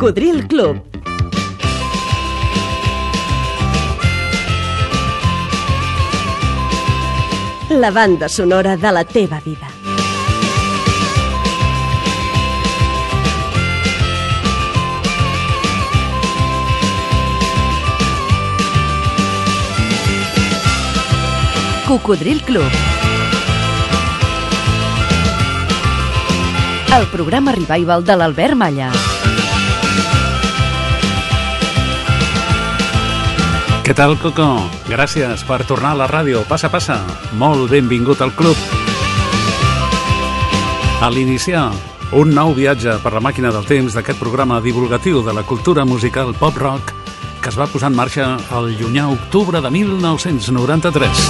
Cocodril Club. La banda sonora de la teva vida. Cocodril Club. El programa revival de l'Albert Malla. Què tal, Coco? Gràcies per tornar a la ràdio. Passa, passa. Molt benvingut al club. A l'iniciar un nou viatge per la màquina del temps d'aquest programa divulgatiu de la cultura musical pop-rock que es va posar en marxa el llunyà octubre de 1993.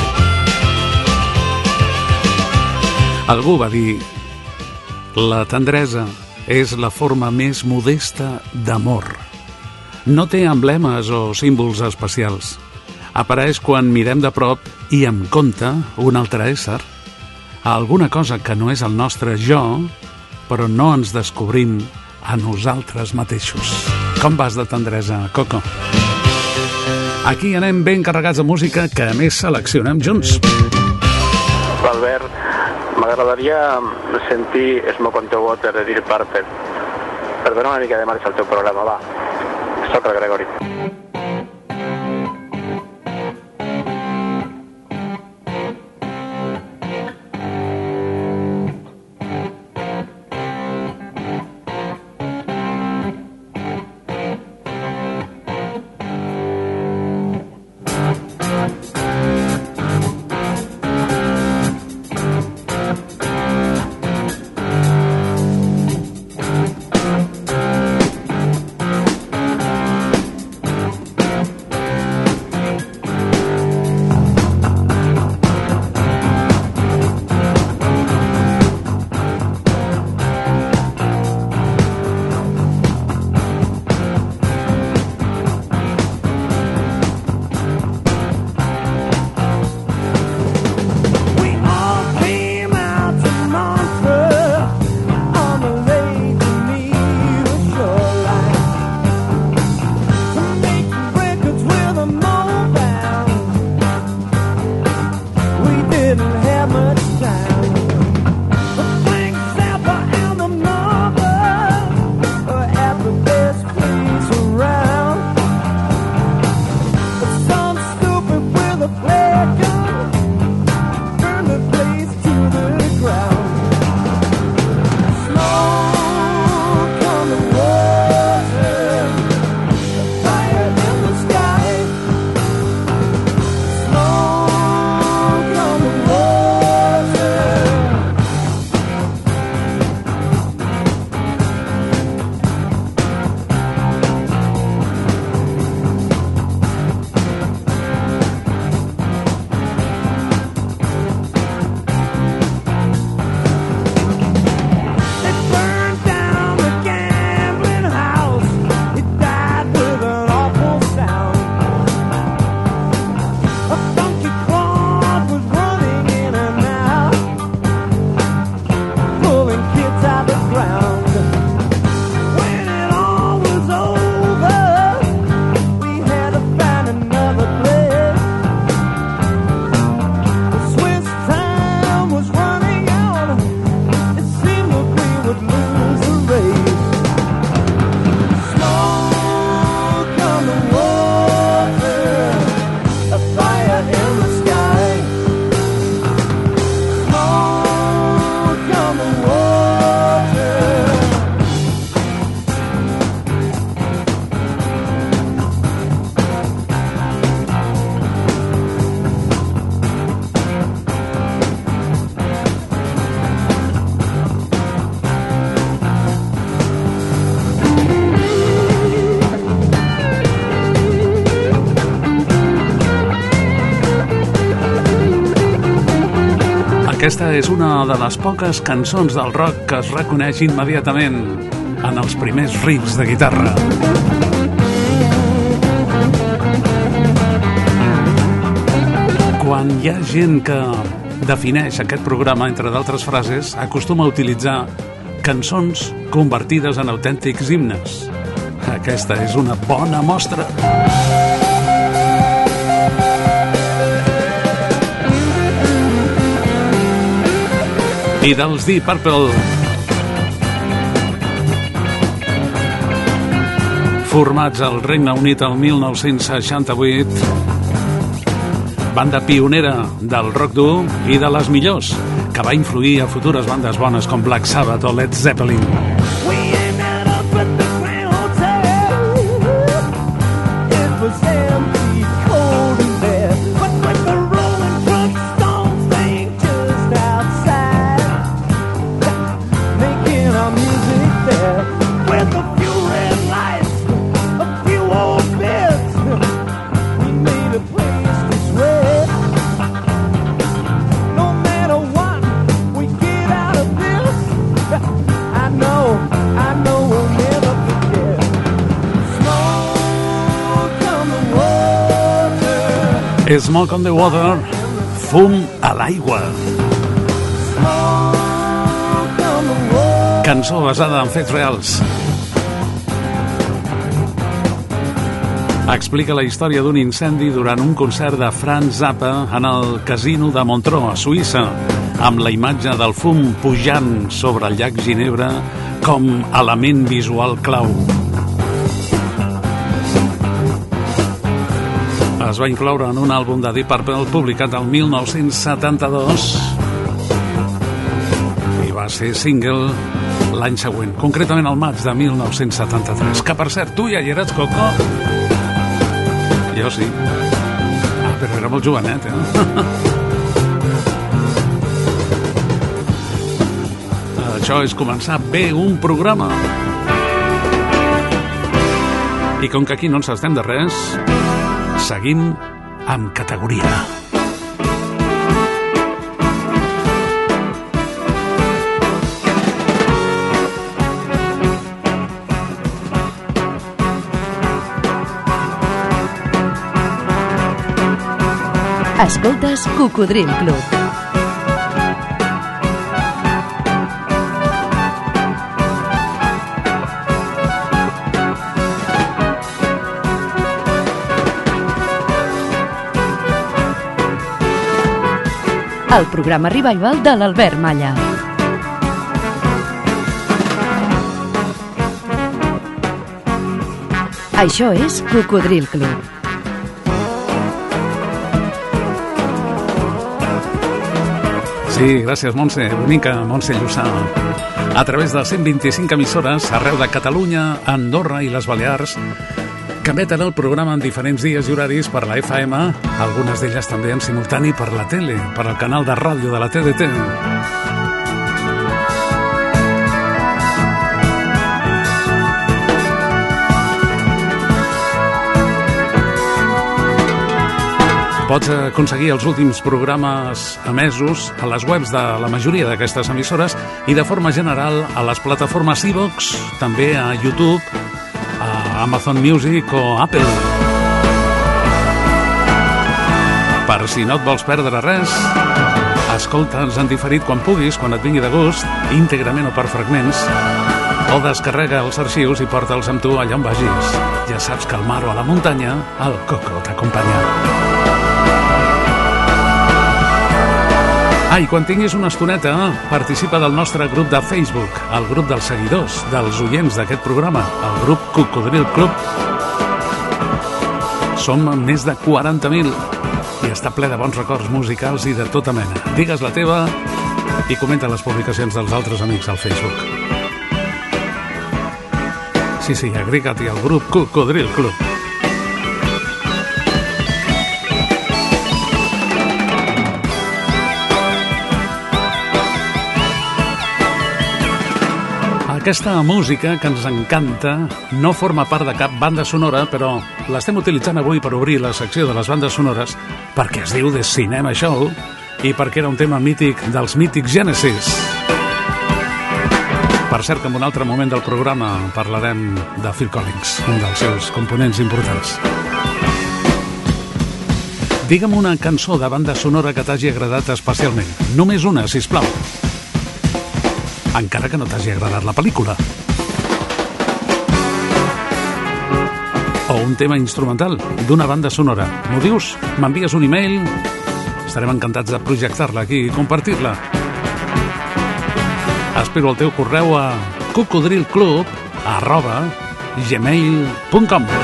Algú va dir: la tendresa és la forma més modesta d'amor. No té emblemes o símbols especials. Apareix quan mirem de prop i em compta un altre ésser, alguna cosa que no és el nostre jo, però no ens descobrim a nosaltres mateixos. Com vas de tendresa, Coco? Aquí anem ben carregats de música que a més seleccionem junts. Albert, m'agradaria sentir Smoke on the Water de Deep Purple. Perdona una mica de marxa al teu programa, va. Soc el Gregori. Aquesta és una de les poques cançons del rock que es reconeix immediatament en els primers riffs de guitarra. Quan hi ha gent que defineix aquest programa, entre d'altres frases, acostuma a utilitzar cançons convertides en autèntics himnes. Aquesta és una bona mostra. I dels Deep Purple, formats al Regne Unit el 1968, banda pionera del rock dur i de les millors, que va influir a futures bandes bones com Black Sabbath o Led Zeppelin. Smoke on the Water, fum a l'aigua. Cançó basada en fets reals. Explica la història d'un incendi durant un concert de Franz Zappa en el casino de Montreux, a Suïssa, amb la imatge del fum pujant sobre el llac Ginebra com element visual clau. Es va incloure en un àlbum de Deep Purple publicat el 1972 i va ser single l'any següent, concretament al maig de 1973, que per cert, tu ja hi eres, Coco? Jo sí. Però era molt jovenet, Això és començar bé un programa. I com que aquí no ens estem de res, seguim amb categoria. Escoltes Cocodril Club. El programa Revival de l'Albert Malla. Això és Cocodril Club. Sí, gràcies, Montse, bonica Montse Llussà. A través de 125 emissores arreu de Catalunya, Andorra i les Balears, que emeten el programa en diferents dies i horaris per la FM, algunes d'elles també en simultani per la tele, per al canal de ràdio de la TDT. Pots aconseguir els últims programes emesos a les webs de la majoria d'aquestes emissores i de forma general a les plataformes iVoox, també a YouTube, a Amazon Music o Apple. Per si no et vols perdre res, escolta'ns en diferit quan puguis, quan et vingui de gust, íntegrament o per fragments, o descarrega els arxius i porta'ls amb tu allà on vagis. Ja saps que al mar o a la muntanya, el Coco t'acompanya. I quan tinguis una estoneta, participa del nostre grup de Facebook, el grup dels seguidors, dels oients d'aquest programa, el grup Cocodril Club. Som més de 40.000 i està ple de bons records musicals i de tota mena. Digues la teva i comenta les publicacions dels altres amics al Facebook. Sí, agrega't al grup Cocodril Club. Aquesta música que ens encanta no forma part de cap banda sonora, però l'estem utilitzant avui per obrir la secció de les bandes sonores perquè es diu The Cinema Show i perquè era un tema mític dels mítics Genesis. Per cert que en un altre moment del programa parlarem de Phil Collins, un dels seus components importants. Digue'm una cançó de banda sonora que t'hagi agradat especialment. Només una, sisplau. Encara que no t'hagi agradat la pel·lícula. o un tema instrumental d'una banda sonora. M'ho dius? M'envies un e-mail? Estarem encantats de projectar-la aquí i compartir-la. Espero el teu correu a cocodrilclub@gmail.com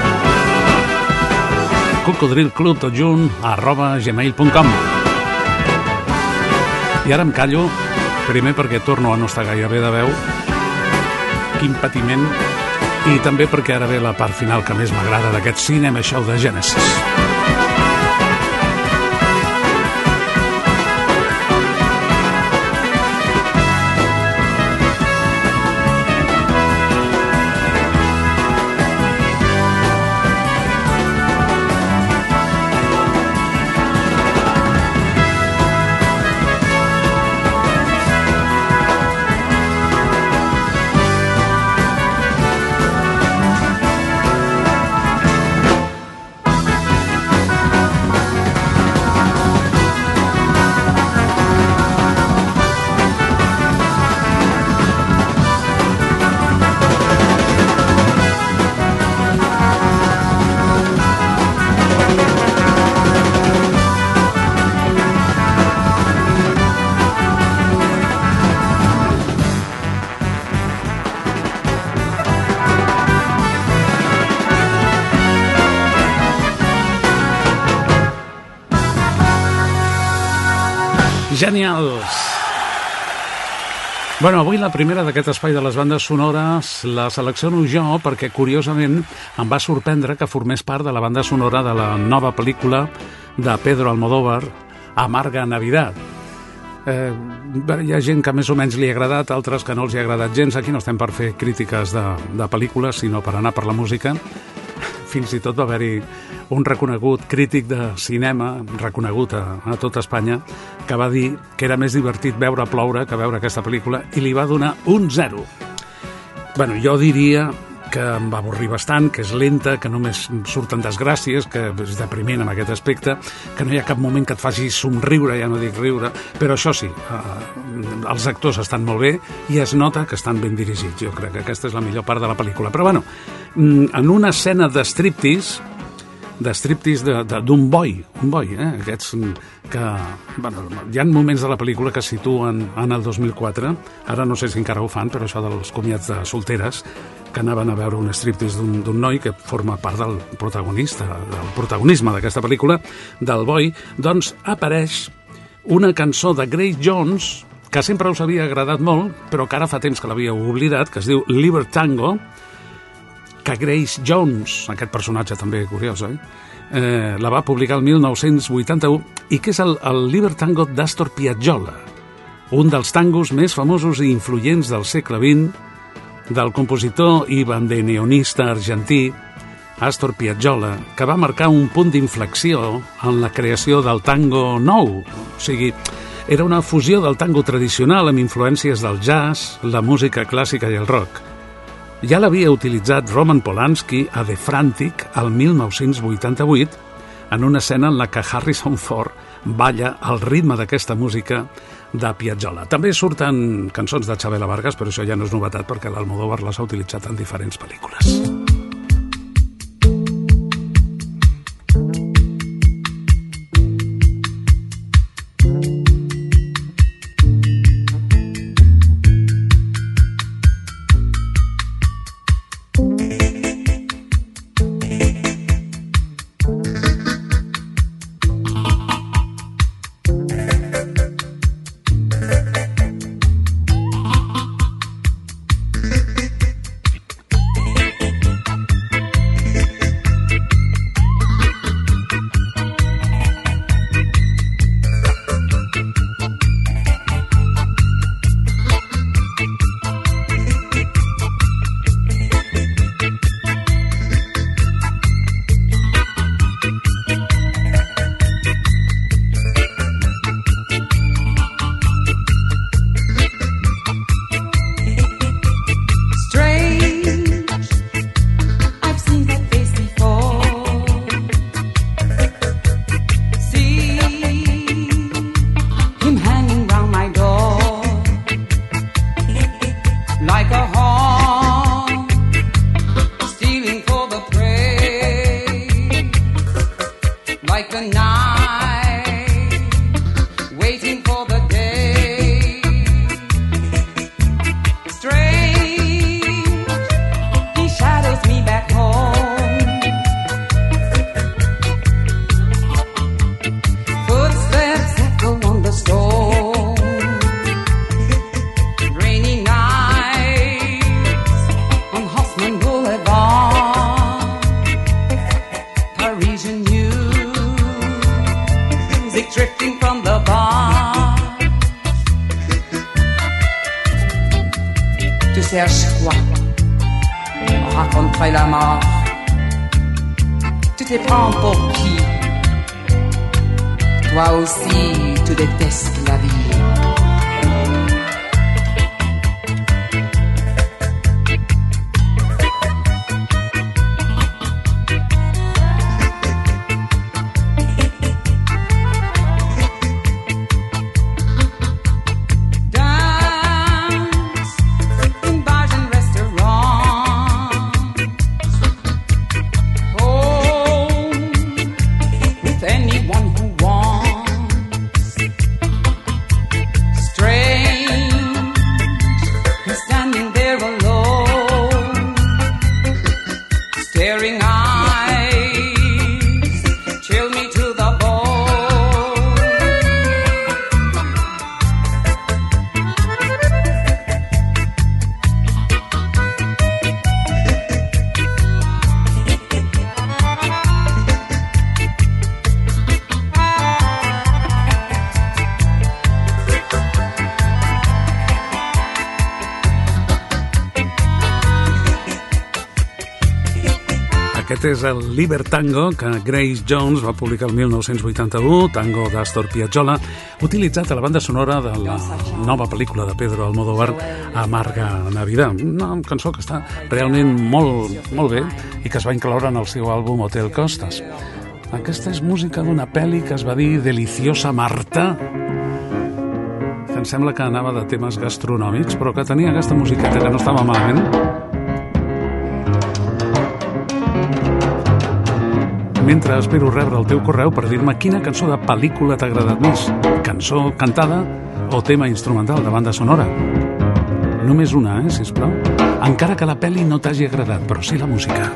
cocodrilclub@gmail.com. I ara em callo, primer perquè torno a no estar gaire bé de veu, quin patiment, i també perquè ara ve la part final que més m'agrada d'aquest Cinema Show de Genesis. Genials! Bueno, avui la primera d'aquest espai de les bandes sonores la selecciono jo perquè, curiosament, em va sorprendre que formés part de la banda sonora de la nova pel·lícula de Pedro Almodóvar, Amarga Navidad. Hi ha gent que més o menys li ha agradat, altres que no els hi ha agradat gens. Aquí no estem per fer crítiques de pel·lícules, sinó per anar per la música. Fins i tot va haver-hi un reconegut crític de cinema, reconegut a tot Espanya, que va dir que era més divertit veure ploure que veure aquesta pel·lícula, i li va donar un 0. Bueno, jo diria que em va avorrir bastant, que és lenta, que només surten desgràcies, que és depriment en aquest aspecte, que no hi ha cap moment que et faci somriure, ja no dic riure, però això sí, els actors estan molt bé i es nota que estan ben dirigits. Jo crec que aquesta és la millor part de la pel·lícula. Però bueno, en una escena de striptease d'un boi, aquests que, bueno, hi ha moments de la pel·lícula que situen en el 2004, ara no sé si encara ho fan, però això dels comiats de solteres, que anaven a veure un striptease d'un noi que forma part del protagonisme d'aquesta pel·lícula, del boi, doncs apareix una cançó de Grace Jones, que sempre us havia agradat molt, però que ara fa temps que l'havíeu oblidat, que es diu Libertango, que Grace Jones, aquest personatge també curiós, la va publicar el 1981, i que és el Libertango d'Astor Piazzolla, un dels tangos més famosos i influents del segle XX, del compositor i bandoneonista argentí Astor Piazzolla, que va marcar un punt d'inflexió en la creació del tango nou. O sigui, era una fusió del tango tradicional amb influències del jazz, la música clàssica i el rock. Ja l'havia utilitzat Roman Polanski a The Frantic el 1988 en una escena en la que Harrison Ford balla al ritme d'aquesta música de Piazzolla. També surten cançons de Chabela Vargas, però això ja no és novetat perquè l'Almodóvar les ha utilitzat en diferents pel·lícules. cherches quoi? Raconterai la mort. Tu te prends pour qui? Toi aussi, tu détestes la vie. Aquest és el Libertango que Grace Jones va publicar el 1981, tango d'Astor Piazzolla, utilitzat a la banda sonora de la nova pel·lícula de Pedro Almodóvar, Amarga Navidad. Una cançó que està realment molt bé i que es va incloure en el seu àlbum Hotel Costas. Aquesta és música d'una pel·li que es va dir Deliciosa Marta, que em sembla que anava de temes gastronòmics, però que tenia aquesta musiqueta que no estava malament. Mentre espero rebre el teu correu per dir-me quina cançó de pel·lícula t'ha agradat més, cançó cantada o tema instrumental de banda sonora. Només una, sisplau. Encara que la pel·li no t'hagi agradat, però sí la música.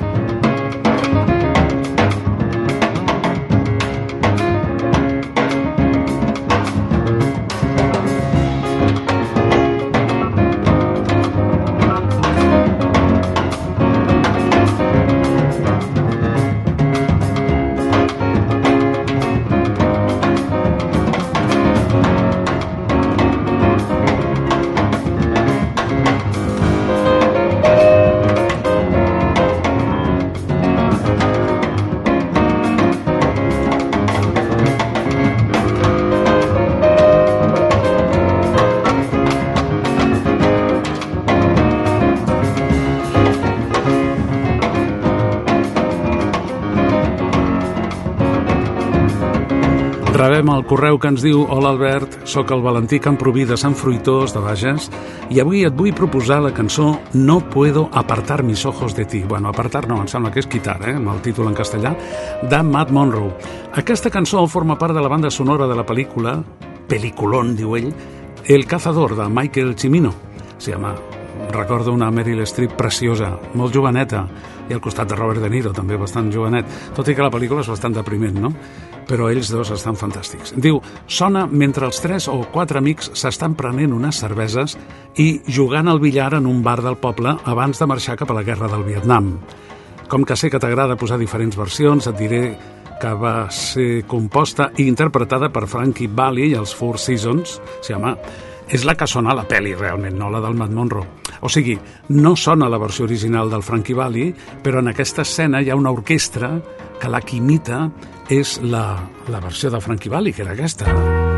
Rebem el correu que ens diu: Hola Albert, sóc el Valentí Camproví de Sant Fruitós de Bages i avui et vull proposar la cançó No puedo apartar mis ojos de ti. Bueno, apartar no, em sembla que és quitar, amb el títol en castellà, de Matt Monro. Aquesta cançó forma part de la banda sonora de la pel·lícula, peliculón, diu ell, El cazador, de Michael Cimino. Sí, home, recordo una Meryl Streep preciosa, molt joveneta, i al costat de Robert De Niro, també bastant jovenet, tot i que la pel·lícula és bastant depriment, no? Però ells dos estan fantàstics. Diu, sona mentre els 3 o 4 amics s'estan prenent unes cerveses i jugant al billar en un bar del poble abans de marxar cap a la guerra del Vietnam. Com que sé que t'agrada posar diferents versions, et diré que va ser composta i interpretada per Frankie Valli i els Four Seasons. Sí, home, és la que sona a la pel·li realment, no la del Matt Monro. O sigui, no sona la versió original del Frankie Valli, però en aquesta escena hi ha una orquestra que la que imita és la versió de Frankie Valli, que era aquesta.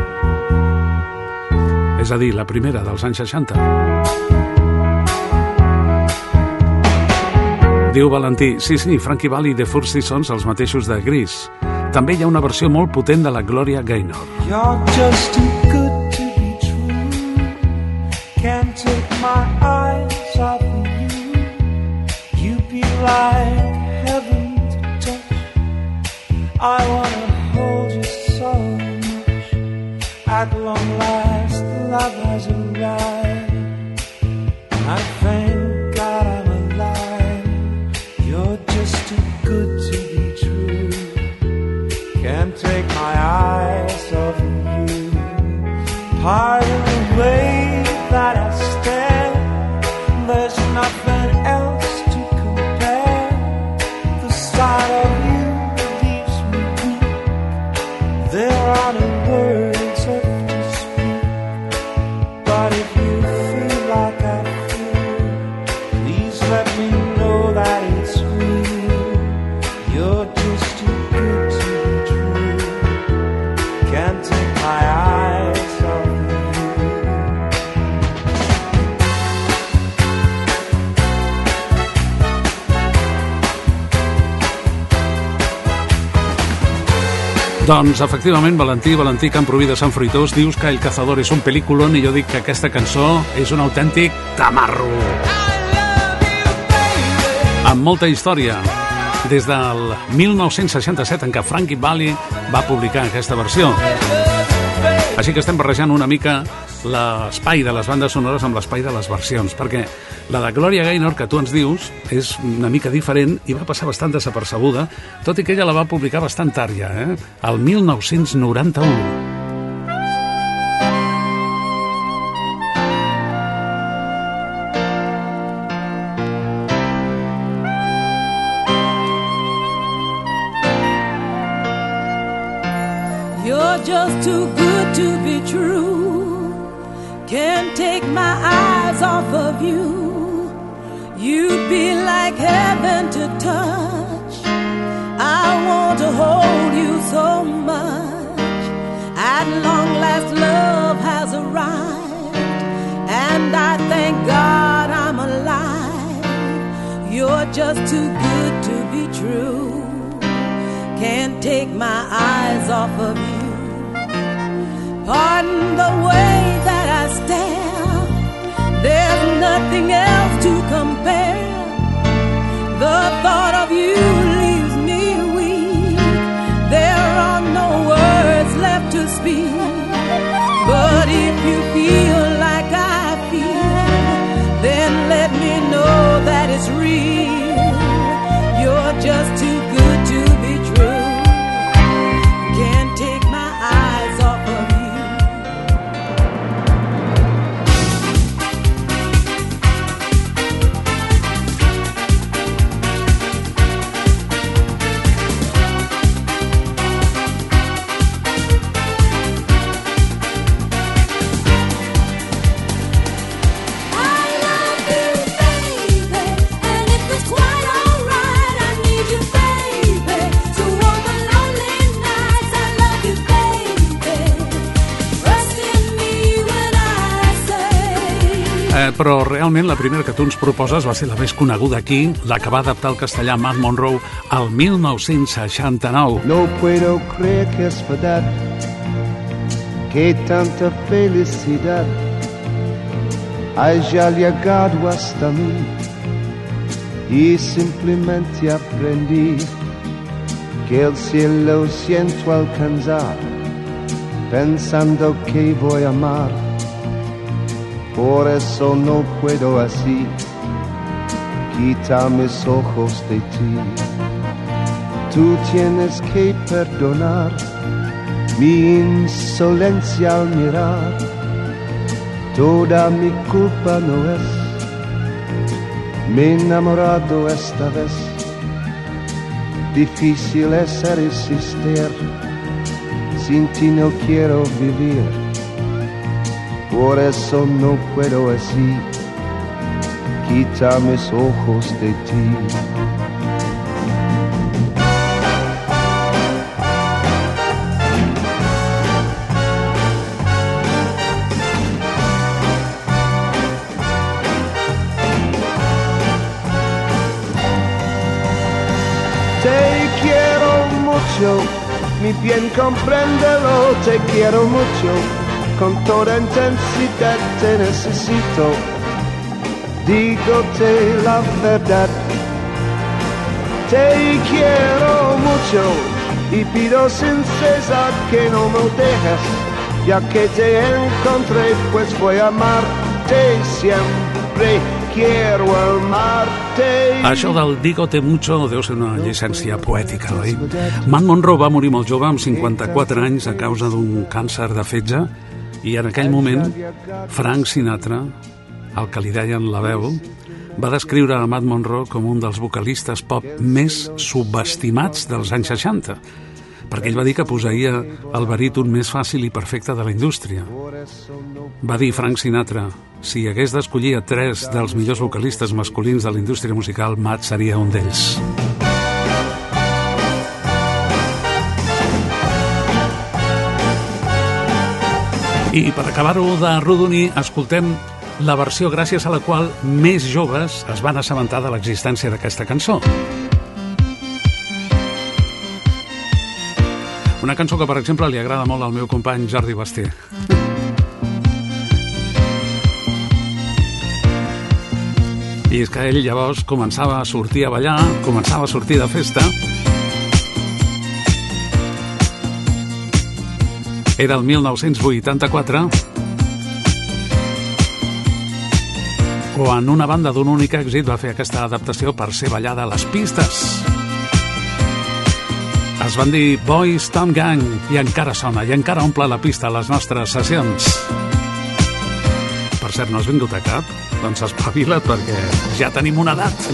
És a dir, la primera dels anys 60. Diu Valentí, sí, Frankie Valli i The Four Seasons, els mateixos de Grease. També hi ha una versió molt potent de la Gloria Gaynor. You're just too good to be true. Can't take my eyes off of you. You be like heaven to touch. I wanna hold you so much. At long last, love has arrived. I thank God I'm alive. You're just too good to be true. Can't take my eyes off of you. Part of the way that I stand, there's nothing else to compare. The sight of you leaves me weak. Doncs, efectivament, Valentí Camproví de Sant Fruitós, dius que El Cazador és un pel·lículon i jo dic que aquesta cançó és un autèntic tamarro. Amb molta història. Des del 1967, en què Frankie Valli va publicar aquesta versió. Així que estem barrejant una mica l'espai de les bandes sonores amb l'espai de les versions, perquè la de Gloria Gaynor, que tu ens dius, és una mica diferent i va passar bastant desapercebuda, tot i que ella la va publicar bastant tard ja, el 1991. You're just too good to be true. Can't take my eyes off of you. You'd be like heaven to touch. I want to hold you so much. At long last love has arrived, and I thank God I'm alive. You're just too good to be true. Can't take my eyes off of you. Pardon the way that I stare. There's nothing else to compare. The thought of you leaves me weak. There are no words left to speak. But if you feel like I feel, then let me know that it's real. You're just too good to be true. Can't take my eyes off of you. Però realment la primera que tu ens proposes va ser la més coneguda aquí, la que va adaptar al castellà Matt Monro al 1969. No puedo creer que es verdad, que tanta felicidad haya llegado hasta mí, y simplemente aprendí que el cielo siento alcanzar, pensando que voy a amar. Por eso no puedo así quitar mis ojos de ti. Tú tienes que perdonar mi insolencia al mirar. Toda mi culpa no es. Me he enamorado esta vez. Difícil es resistir. Sin ti no quiero vivir. Por eso no puedo así quitar mis ojos de ti. Te quiero mucho, mi bien compréndelo, te quiero mucho. Con toda intensidad te necesito, dígote la verdad. Te quiero mucho y pido sin cesar que no me dejes, ya que te encontré, pues voy a amarte siempre. Quiero amarte. Això del dígote mucho deu ser una llicència poètica, oi? Matt Monro va morir molt jove, amb 54 anys, a causa d'un càncer de fetge. I en aquell moment, Frank Sinatra, el que li deien la veu, va descriure a Matt Monro com un dels vocalistes pop més subestimats dels anys 60, perquè ell va dir que posseïa el baríton més fàcil i perfecte de la indústria. Va dir Frank Sinatra, si hagués d'escollir a 3 dels millors vocalistes masculins de la indústria musical, Matt seria un d'ells. I per acabar-ho d'arrodonir, escoltem la versió gràcies a la qual més joves es van assabentar de l'existència d'aquesta cançó. Una cançó que, per exemple, li agrada molt al meu company Jordi Basté. I és que ell llavors començava a sortir a ballar, començava a sortir de festa. Era el 1984, quan una banda d'un únic èxit va fer aquesta adaptació per ser ballada a les pistes. Es van dir Boys Town Gang i encara sona, i encara omple la pista a les nostres sessions. Per cert, no has vingut a cap? Doncs espavila't, perquè ja tenim una edat.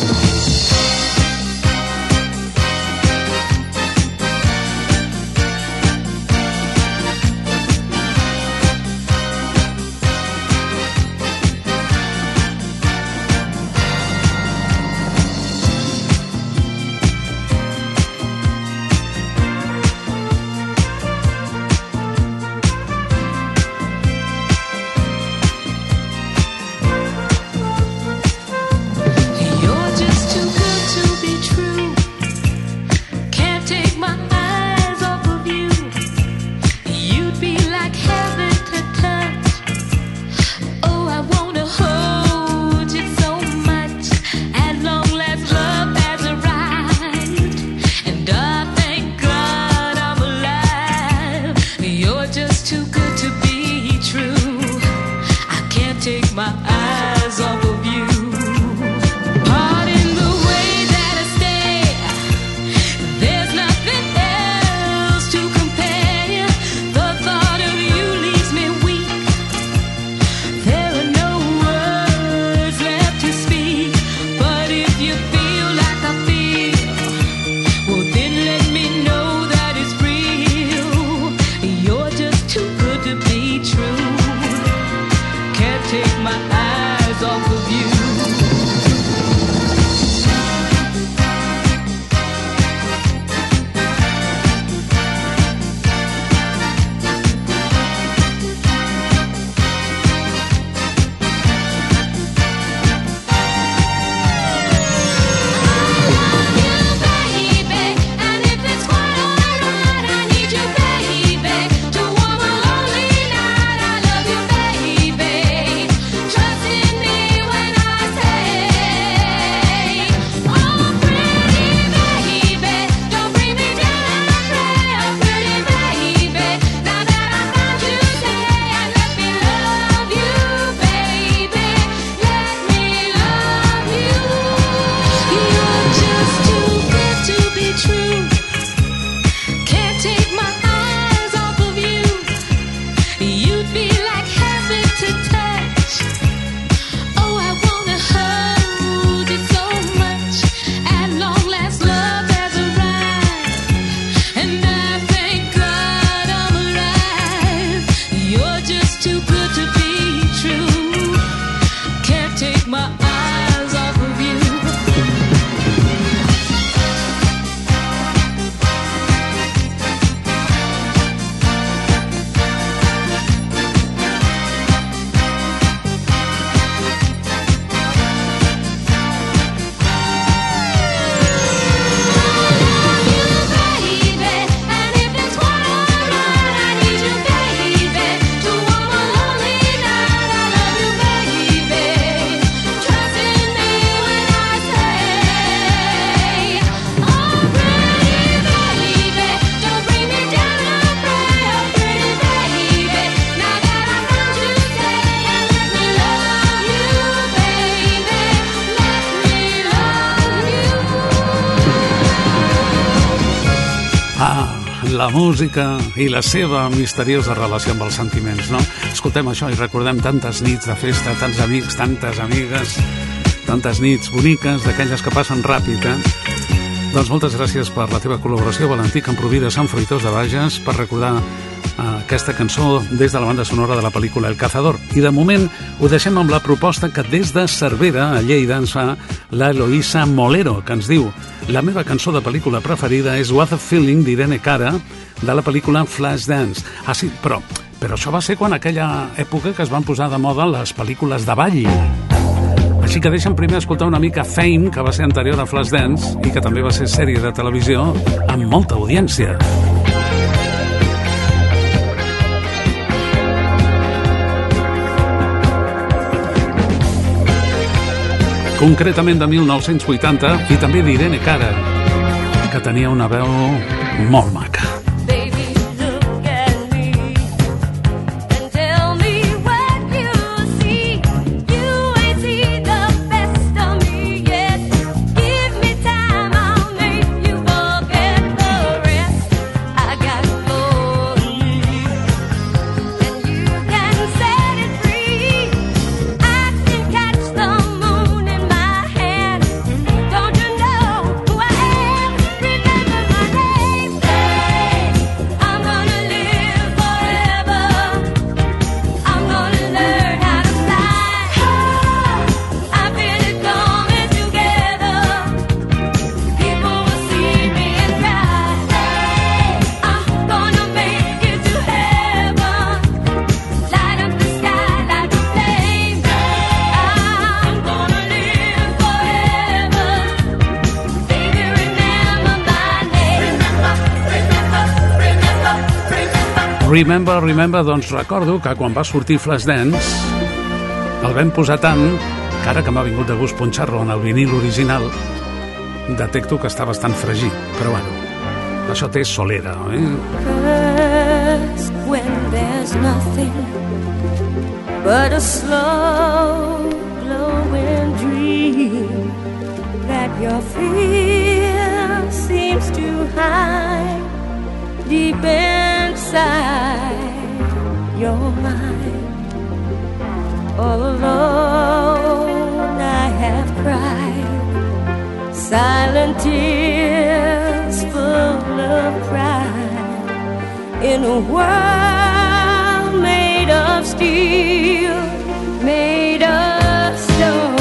La música i la seva misteriosa relació amb els sentiments, no? Escoltem això i recordem tantes nits de festa, tants amics, tantes amigues, tantes nits boniques, d'aquelles que passen ràpid, Doncs moltes gràcies per la teva col·laboració, Valentí Camprovida, Sant Fruitós de Bages, per recordar aquesta cançó des de la banda sonora de la pel·lícula El Cazador. I de moment ho deixem amb la proposta que des de Cervera, a Lleida, ens fa la Eloïsa Molero, que ens diu: la meva cançó de pel·lícula preferida és What a Feeling d'Irene Cara, de la pel·lícula Flashdance. Ah, sí, però això va ser quan aquella època que es van posar de moda les pel·lícules de ball. Així que deixa'm primer escoltar una mica Fame, que va ser anterior a Flashdance i que també va ser sèrie de televisió amb molta audiència. concretament de 1980, i també d'Irene Cara, que tenia una veu molt maca. Remember, doncs recordo que quan va sortir Flashdance el vam posar tant que ara que m'ha vingut de gust punxar-lo en el vinil original detecto que està bastant fregit, però bueno, això té solera, First, when there's nothing but a slow glowing dream that your fear seems to hide deep inside your mind. All alone I have cried silent tears full of pride in a world made of steel, made of stone.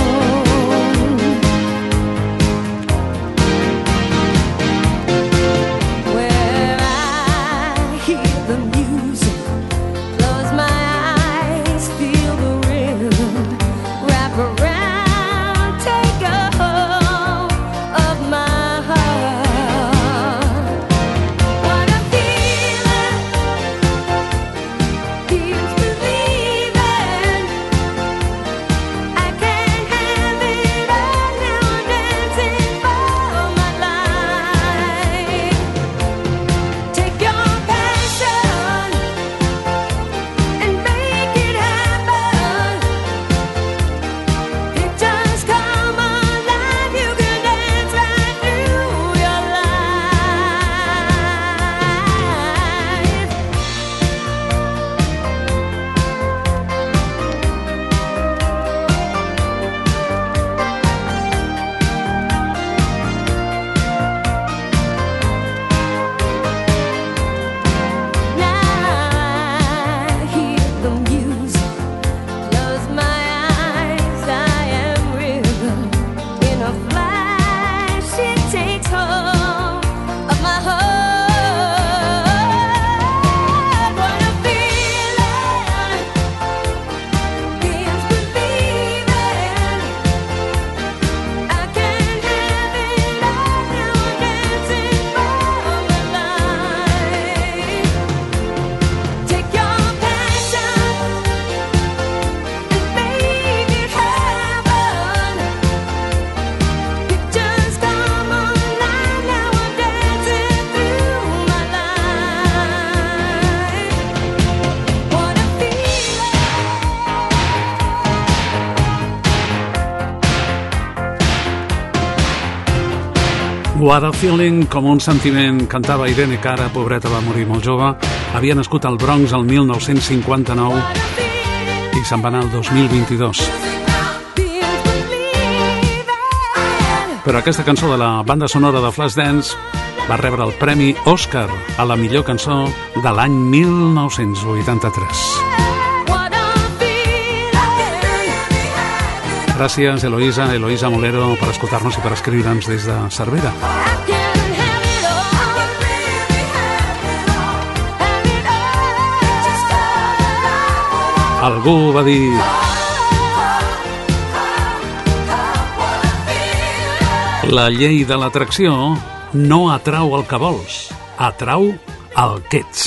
What a Feeling, com un sentiment, cantava Irene Cara, pobreta, va morir molt jove. Havia nascut al Bronx el 1959 i se'n va anar el 2022. Però aquesta cançó de la banda sonora de Flashdance va rebre el Premi Òscar a la millor cançó de l'any 1983. Gràcies, Eloïsa Molero, per escoltar-nos i per escriure'ns des de Cervera. Algú va dir... La llei de l'atracció no atrau el que vols, atrau el que ets.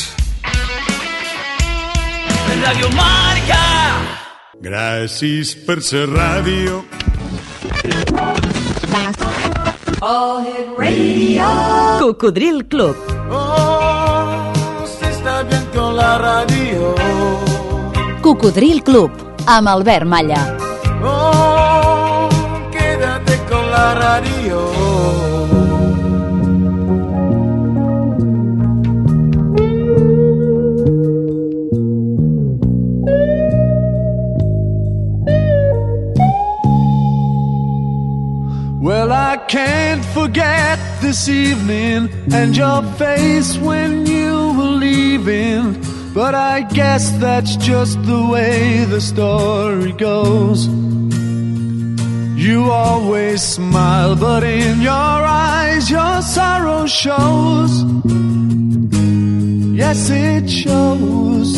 Radio Marca. Gràcies per ser ràdio. All Hit Radio. Cocodril Club. Oh, se está bien con la radio. Cocodril Club, amb Albert Malla. Oh, quédate con la radio. Well, I can't forget this evening and your face when you were leaving, but I guess that's just the way the story goes. You always smile, but in your eyes your sorrow shows. Yes, it shows.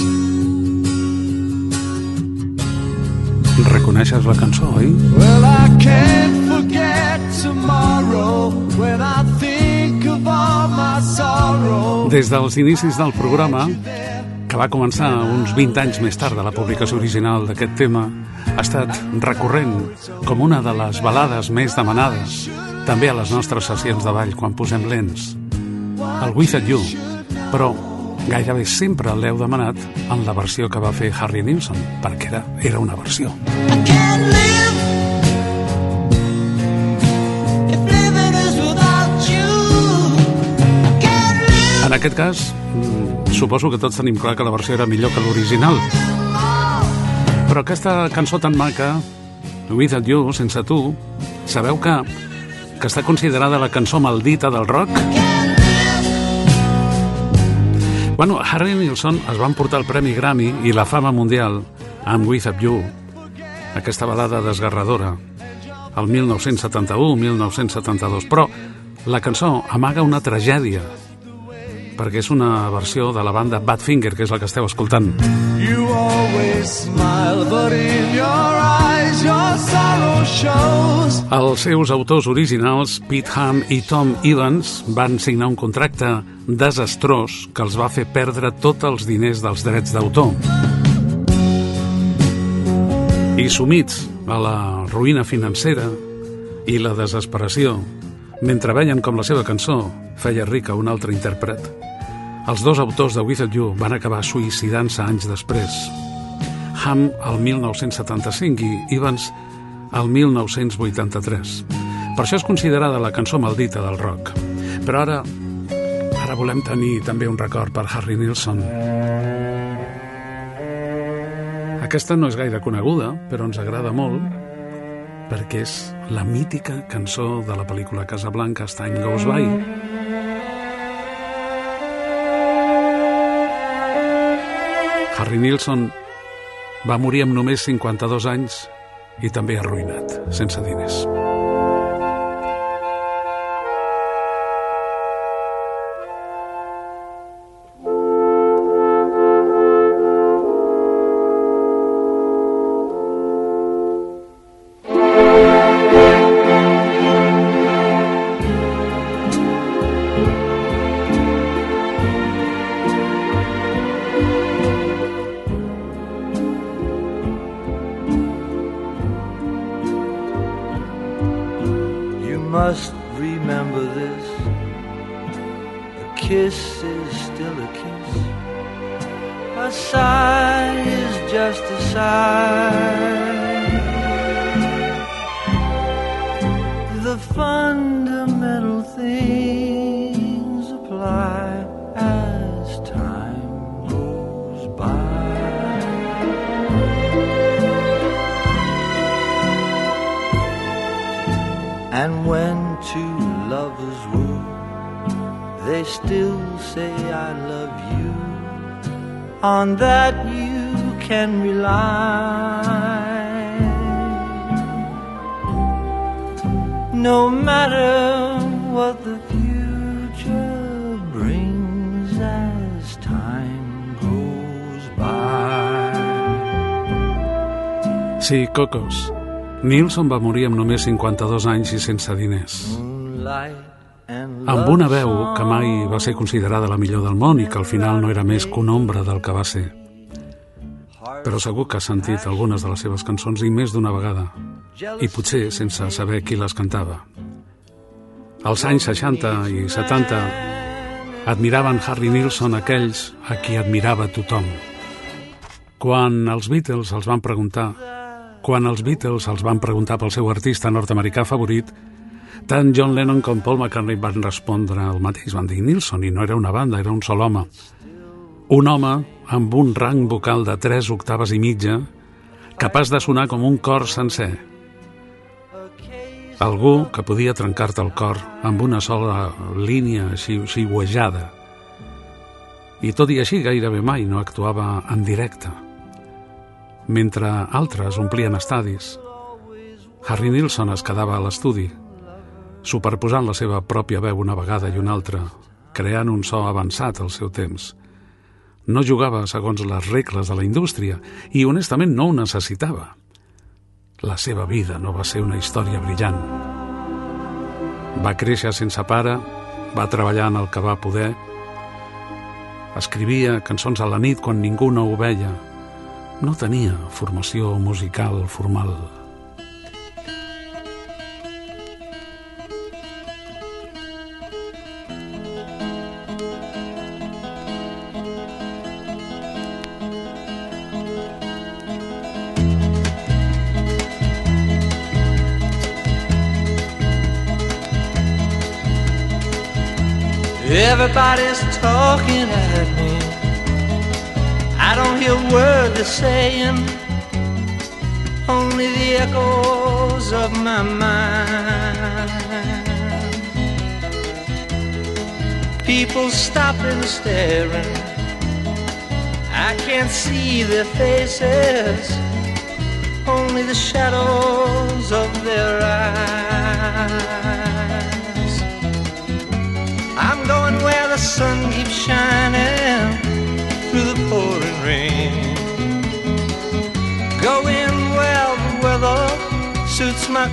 Reconeixes la cançó, oi? Well, I can't forget tomorrow when I think of all my sorrow. Des dels inicis del programa, que va començar uns 20 anys més tard de la publicació original d'aquest tema, ha estat recurrent com una de les balades més demanades, també a les nostres sessions de ball quan posem lents. El Without You, però gairebé sempre l'heu demanat en la versió que va fer Harry Nilsson, perquè era una versió. En aquest cas, suposo que tots tenim clar que la versió era millor que l'original. Però aquesta cançó tan maca, Without You, sense tu, sabeu que està considerada la cançó maldita del rock? Bueno, Harry Nilsson es va emportar el Premi Grammy i la fama mundial amb Without You, aquesta balada desgarradora, el 1971-1972. Però la cançó amaga una tragèdia, perquè és una versió de la banda Badfinger, que és la que esteu escoltant. You always smile, but in your eyes your sorrow shows. Els seus autors originals, Pete Ham i Tom Evans, van signar un contracte desastrós que els va fer perdre tots els diners dels drets d'autor. I sumits a la ruïna financera i la desesperació, mentre veien com la seva cançó feia rica un altre intèrpret, els dos autors de Without You van acabar suïcidant-se anys després. Ham el 1975 i Evans el 1983. Per això és considerada la cançó maldita del rock. Però ara volem tenir també un record per Harry Nilsson. Aquesta no és gaire coneguda, però ens agrada molt, perquè és la mítica cançó de la pel·lícula Casablanca, As Time Goes By. Harry Nilsson va morir amb només 52 anys i també arruïnat, sense diners. Must remember this. A kiss is still a kiss. A sigh is just a sigh. The fundamental things apply as time goes by. And when two lovers woo, they still say I love you. On that you can rely. No matter what the future brings as time goes by. Sí, Cocos. Nilsson va morir amb només 52 anys i sense diners. Amb una veu que mai va ser considerada la millor del món i que al final no era més que una ombra del que va ser. però segur que has sentit algunes de les seves cançons i més d'una vegada, i potser sense saber qui les cantava. Als anys 60 i 70 admiraven Harry Nilsson aquells a qui admirava tothom. Quan els Beatles els van preguntar pel seu artista nord-americà favorit, tant John Lennon com Paul McCartney van respondre el mateix. Van dir Nilsson, i no era una banda, era un sol home. Un home amb un rang vocal de 3 octaves i mitja, capaç de sonar com un cor sencer. Algú que podia trencar-te el cor amb una sola línia xiuejada. I tot i així gairebé mai no actuava en directe. Mentre altres omplien estadis, Harry Nilsson es quedava a l'estudi, superposant la seva pròpia veu una vegada i una altra, creant un so avançat al seu temps. No jugava segons les regles de la indústria i, honestament, no ho necessitava. La seva vida no va ser una història brillant. Va créixer sense pare, va treballar en el que va poder, escrivia cançons a la nit quan ningú no ho veia. No tenia formació musical formal. Everybody's talking at me. I don't hear a word they're saying, only the echoes of my mind. People stopping, staring. I can't see their faces, only the shadows of their eyes. I'm going where the sun keeps shining through the pouring rain, going where the weather suits my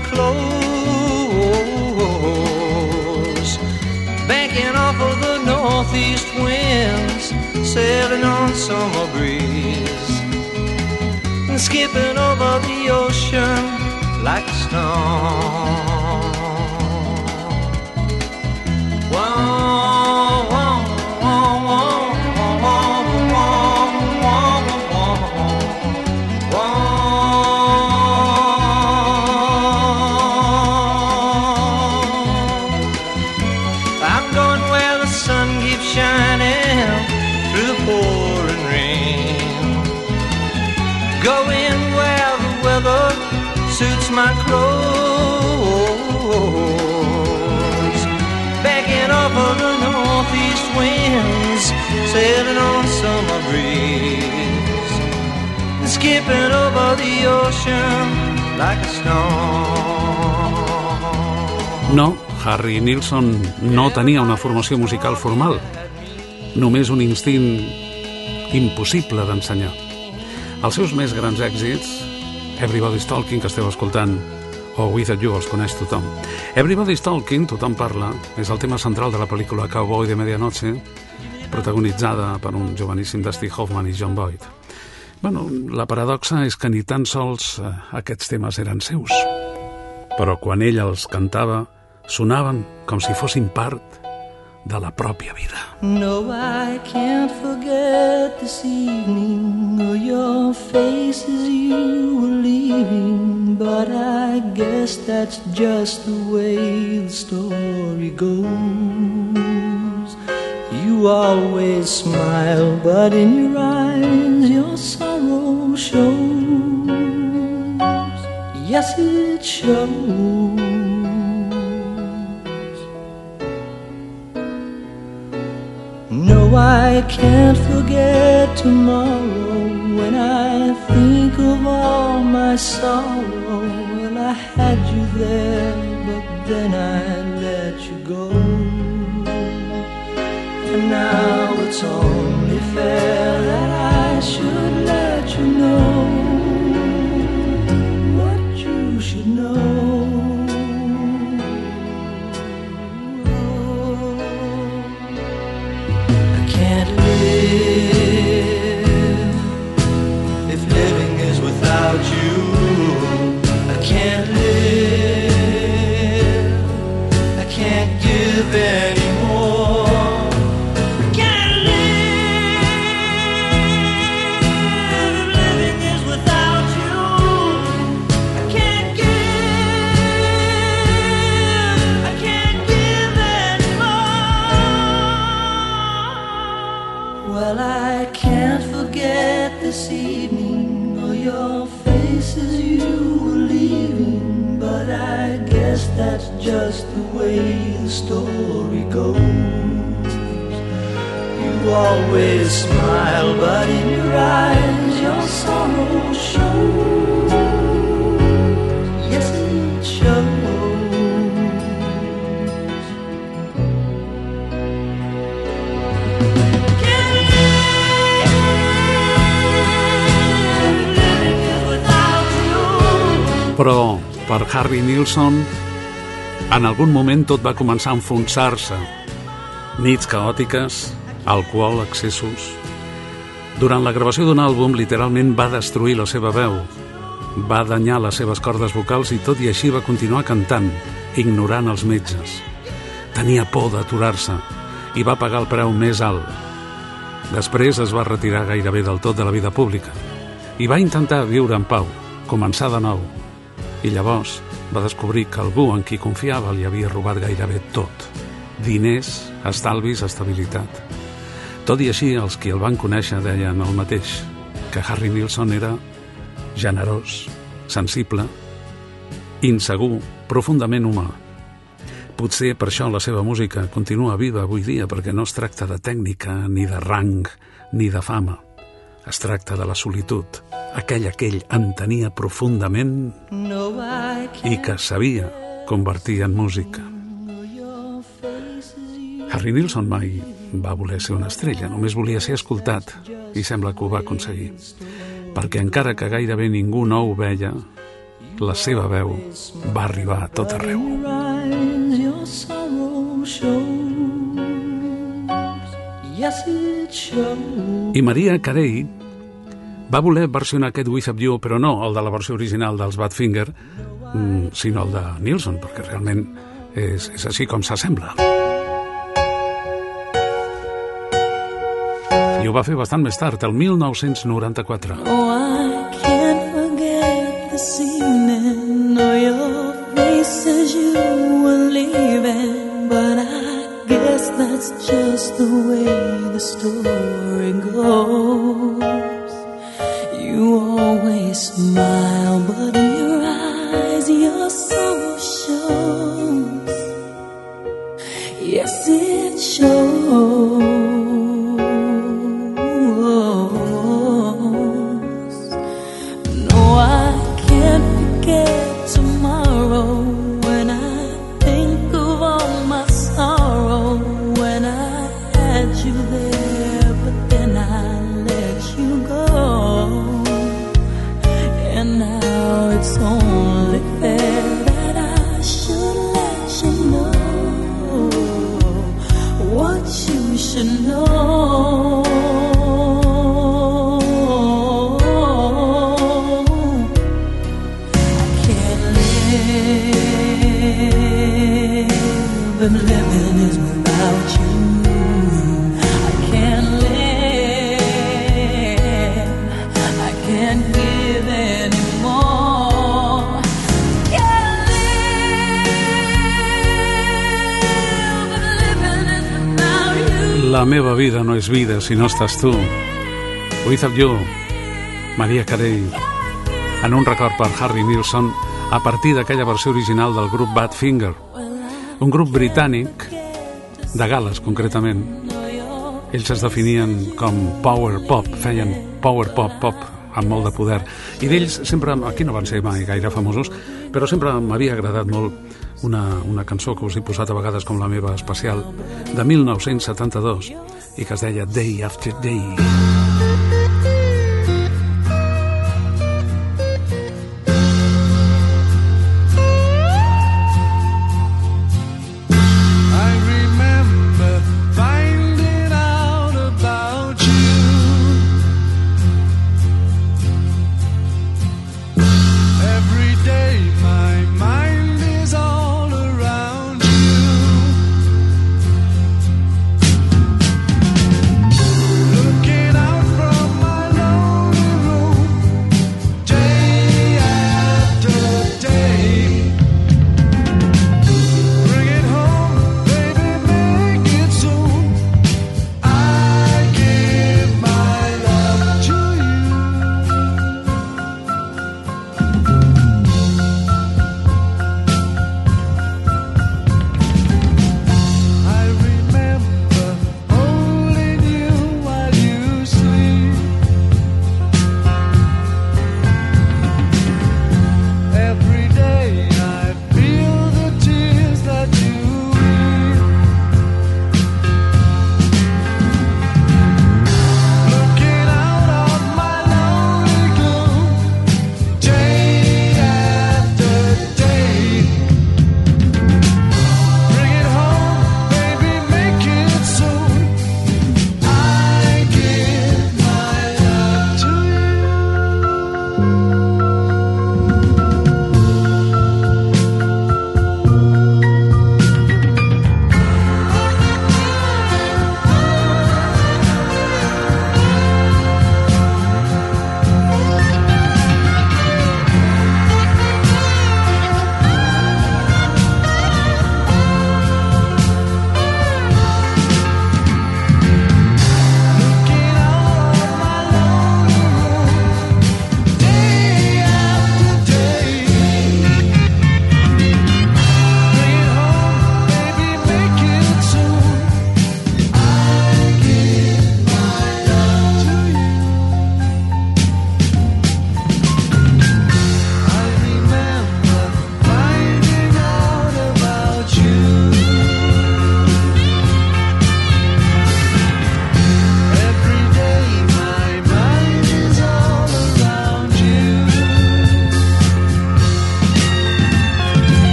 clothes, banking off of the northeast winds, sailing on summer breeze, and skipping over the ocean like a storm. Whoa, whoa, whoa, whoa. Suits my clothes, backing off of the northeast winds, sailing on summer breeze, and skipping over the ocean like a storm. No, Harry Nilsson no tenia una formació musical formal, només un instint impossible d'ensenyar. Els seus més grans èxits, Everybody's Talking, que esteu escoltant, o Without You, els coneix tothom. Everybody's Talking, tothom parla, és el tema central de la pel·lícula Cowboy de Medianoche, protagonitzada per un joveníssim Dusty Hoffman i John Boyd. Bueno, la paradoxa és que ni tan sols aquests temes eren seus, però quan ell els cantava, sonaven com si fossin part de la pròpia vida. No, I can't forget this evening or your face as you were leaving, but I guess that's just the way the story goes. You always smile, but in your eyes your sorrow shows. Yes, it shows. No, I can't forget tomorrow when I think of all my sorrow. Well, I had you there, but then I let you go. And now it's only fair that I should let you know what you should know. Can't live if just the way the story goes. You always smile, but in your eyes your sorrow shows. Yes, it shows. Però per Harry Nilsson en algun moment tot va començar a enfonsar-se. Nits caòtiques, alcohol, excessos. Durant la gravació d'un àlbum literalment va destruir la seva veu, va danyar les seves cordes vocals i tot i així va continuar cantant, ignorant els metges. Tenia por d'aturar-se i va pagar el preu més alt. Després es va retirar gairebé del tot de la vida pública i va intentar viure en pau, començar de nou. I llavors va descobrir que algú en qui confiava li havia robat gairebé tot. Diners, estalvis, estabilitat. Tot i així, els qui el van conèixer deien el mateix, que Harry Nilsson era generós, sensible, insegur, profundament humà. Potser per això la seva música continua viva avui dia, perquè no es tracta de tècnica, ni de rang, ni de fama. Es tracta de la solitud, aquella que ell entenia profundament i que sabia convertir en música. Harry Nilsson mai va voler ser una estrella, només volia ser escoltat i sembla que ho va aconseguir. Perquè encara que gairebé ningú no ho veia, la seva veu va arribar a tot arreu. I Mariah Carey va voler versionar aquest With of You, però no el de la versió original dels Badfinger, sinó el de Nilsson, perquè realment és així com s'assembla. I ho va fer bastant més tard, el 1994. Oh, I can't forget this evening, or your face as you were leaving, but I guess that's just the way the story goes. You always smile, but in your eyes your soul shows. Yes, it shows. No, I can't forget tomorrow when I think of all my sorrow, when I had you there, but then I let you go. And now it's only fair that I should let you know what you should know. I can't live, and living is without you. I can't live, I can't give anymore. Can't live, but living is without you. La meva vida no és vida si no estàs tu. With of You, Mariah Carey, en un record per Harry Nilsson a partir d'aquella versió original del grup Badfinger, un grup britànic de Gal·les concretament. Ells es definien com power pop, feien power pop amb molt de poder, i d'ells sempre, aquí no van ser mai gaire famosos, però sempre m'havia agradat molt una cançó que us he posat a vegades com la meva especial, de 1972, i que es deia Day After Day. Looking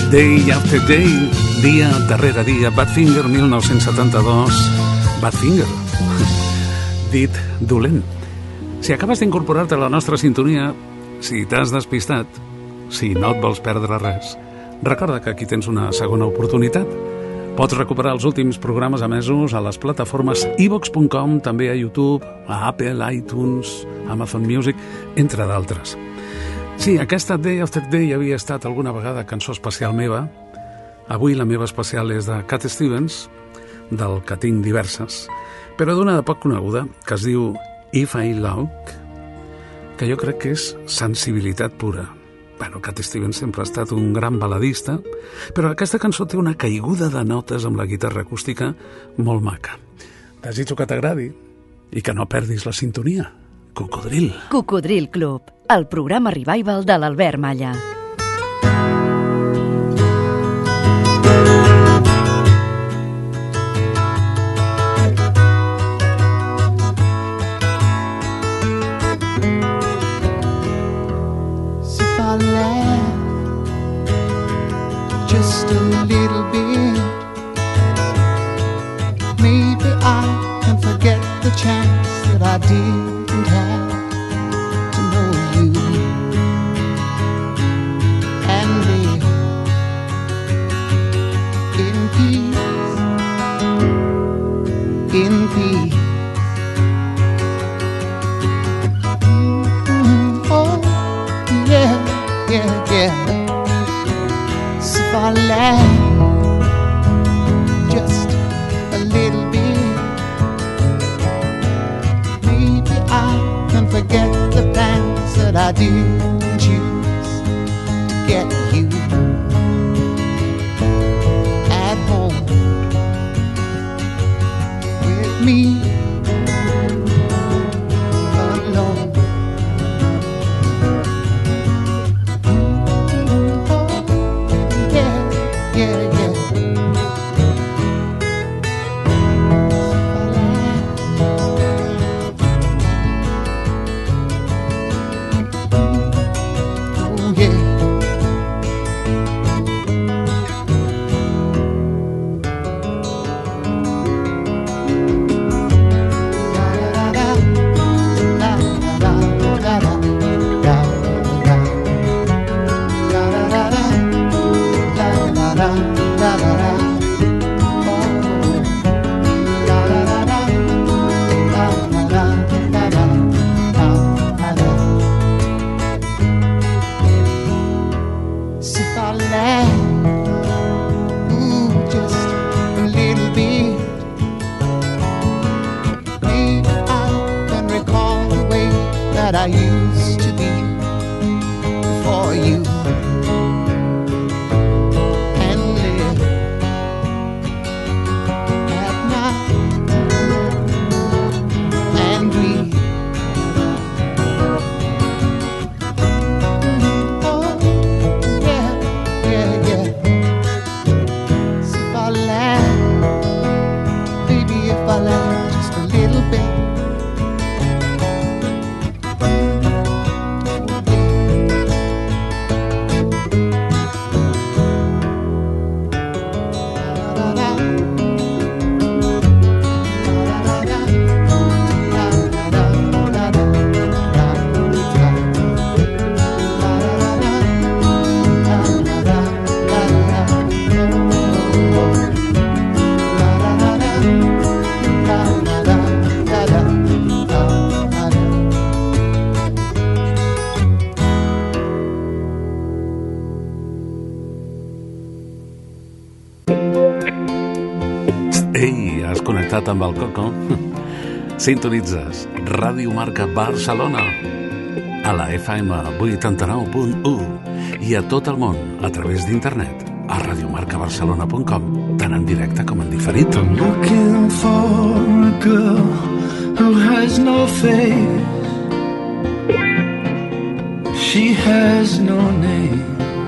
Day After Day, dia darrere dia, Badfinger 1972, Badfinger, dit dolent. Si acabes d'incorporar-te a la nostra sintonia, si t'has despistat, si no et vols perdre res, recorda que aquí tens una segona oportunitat. Pots recuperar els últims programes emesos a les plataformes iVox.com, també a YouTube, a Apple, iTunes, Amazon Music, entre d'altres. Sí, aquesta Day After Day havia estat alguna vegada cançó especial meva. Avui la meva especial és de Cat Stevens, del que tinc diverses, però d'una de poc coneguda, que es diu If I Look, que jo crec que és sensibilitat pura. Bueno, Cat Stevens sempre ha estat un gran baladista, però aquesta cançó té una caiguda de notes amb la guitarra acústica molt maca. Desitjo que t'agradi i que no perdis la sintonia. Cocodril. Cocodril Club, el programa revival de l'Albert Malla. Just a little bit, maybe I can forget the chance that I didn't have to know you and live in peace, in peace. Oh, yeah, yeah, yeah. If I laugh just a little bit, maybe I can forget the plans that I didn't choose to get you at home with me alone. Yeah, yeah. Oh, yeah. I used to be before you, and live at night and breathe. Oh, yeah, yeah, yeah. So if I laugh, baby, if I laugh just a little bit, amb el Coco. Sintonitzes Ràdio Marca Barcelona a la FM 89.1 i a tot el món a través d'internet a radiomarcabarcelona.com, tant en directe com en diferit. I'm looking for a girl who has no face. She has no name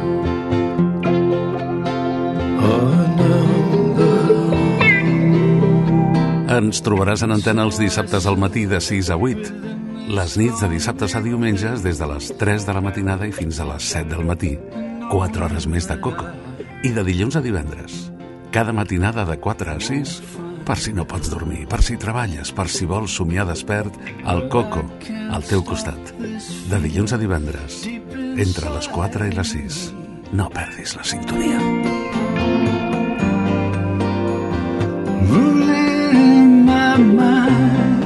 or number. Ens trobaràs en antena els dissabtes al matí de 6 a 8. Les nits de dissabtes a diumenges des de les 3 de la matinada i fins a les 7 del matí. 4 hores més de Coco. I de dilluns a divendres, cada matinada de 4 a 6, per si no pots dormir, per si treballes, per si vols somiar despert, el Coco, al teu costat. De dilluns a divendres, entre les 4 i les 6. No perdis la sintonia. Ruling my mind.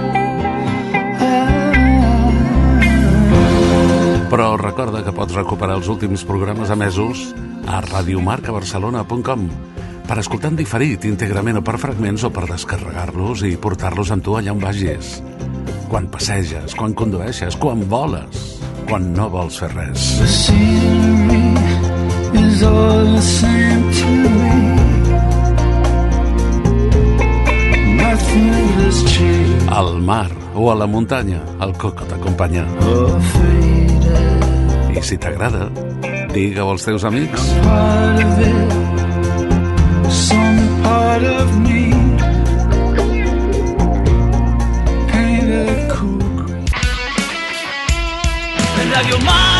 Però recorda que pots recuperar els últims programes emesos a radiomarcabarcelona.com per escoltar en diferit, íntegrament o per fragments, o per descarregar-los i portar-los amb tu allà on vagis. Quan passeges, quan condueixes, quan voles, quan no vols fer res. The scenery is all the same to me. Nothing has changed. Al mar o a la muntanya, el Coco t'acompanya. Or faded. I si t'agrada, digue-ho als teus amics. Part of it, some part of me. Painted cool green. Radio Mar.